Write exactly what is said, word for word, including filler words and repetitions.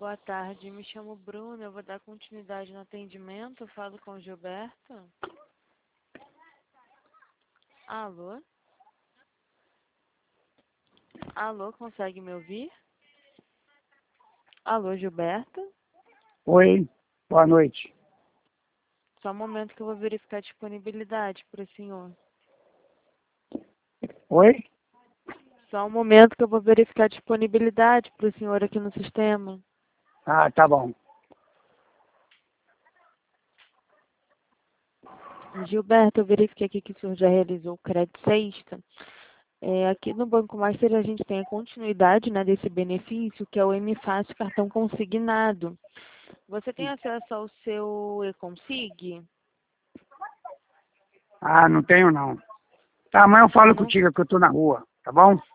Boa tarde, me chamo Bruna, eu vou dar continuidade no atendimento, eu falo com o Gilberto. Alô? Alô, consegue me ouvir? Alô, Gilberto? Oi, boa noite. Só um momento que eu vou verificar a disponibilidade para o senhor. Oi? Só um momento que eu vou verificar a disponibilidade para o senhor aqui no sistema. Ah, tá bom. Gilberto, eu verifiquei aqui que o senhor já realizou o crédito sexta. É, aqui no Banco Master a gente tem a continuidade, né, desse benefício, que é o M Fácil Cartão Consignado. Você tem acesso ao seu E-Consig? Ah, não tenho não. Tá, amanhã eu falo Não. contigo que eu tô na rua, tá bom?